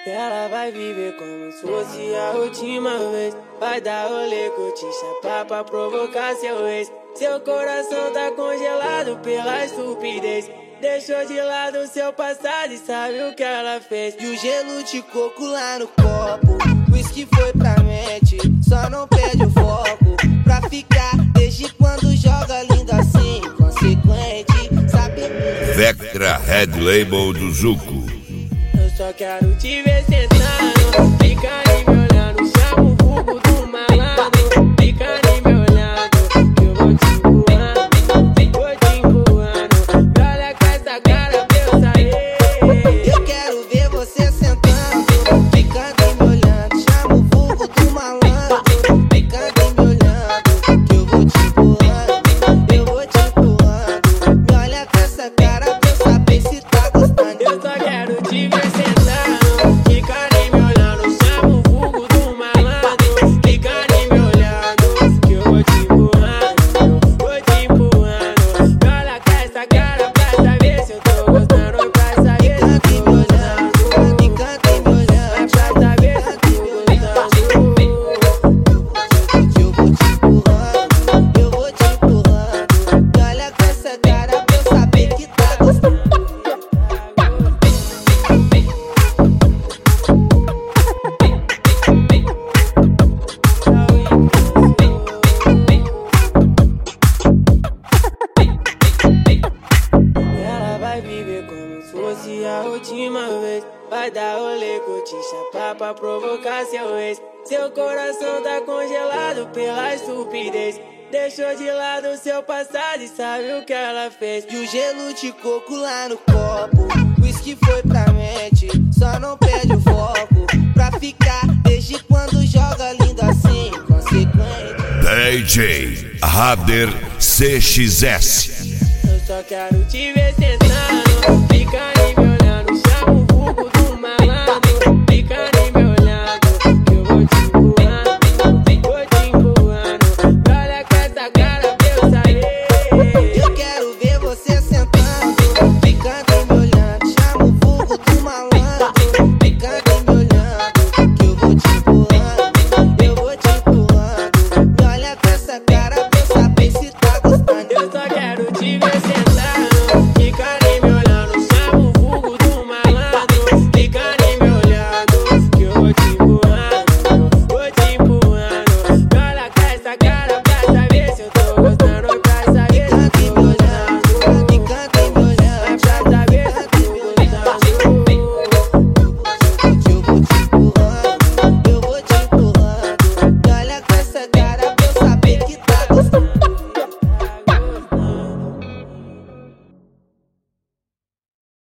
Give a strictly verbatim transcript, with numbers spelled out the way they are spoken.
Ela vai viver como se fosse a última vez. Vai dar rolê, curtir, chapar pra provocar seu ex. Seu coração tá congelado pela estupidez. Deixou de lado seu passado e sabe o que ela fez. E o gelo de coco lá no copo, whisky foi pra mente, só não perde o foco. Pra ficar, desde quando joga lindo assim, consequente, sabe? Vectra Red Label do Zuko. Eu só quero te ver sentando, fica aí me olhando, chama o vulgo do malandro. Fica aí me olhando, que eu vou te empurrando, vou te empurrando. Me olha com essa cara pra eu sair. Eu quero ver você sentando, fica aí me olhando, chama o vulgo do malandro. Fica aí me olhando, que eu vou te empurrando, eu vou te empurrando. Me olha com essa cara pra eu saber se tá gostando. Eu só quero te ver sentando, fica aí me olhando, chama o vulgo do malandro. Fica aí me olhando, que eu vou te empurrando, vou te empurrando. Me olha com essa cara pra saber se eu tô gostando, pra saber se eu tô gostando. Fica aí me olhando, Pra saber se eu tô gostando. eu vou te empurrando, eu vou te empurrando. Me olha com essa cara pra eu saber que tá gostando. Ela vai viver como se fosse a última vez. Vai dar rolê, curtir, chapar pra provocar seu ex. Seu coração tá congelado pela estupidez. Deixou de lado seu passado e sabe o que ela fez. E o gelo de coco lá no copo, whisky foi pra mente, só não perde o foco. Pra ficar, desde quando joga lindo assim, consequente. D J Rader C X S. Eu só quero te ver sentando, fica aí me olhando, chama o vulgo do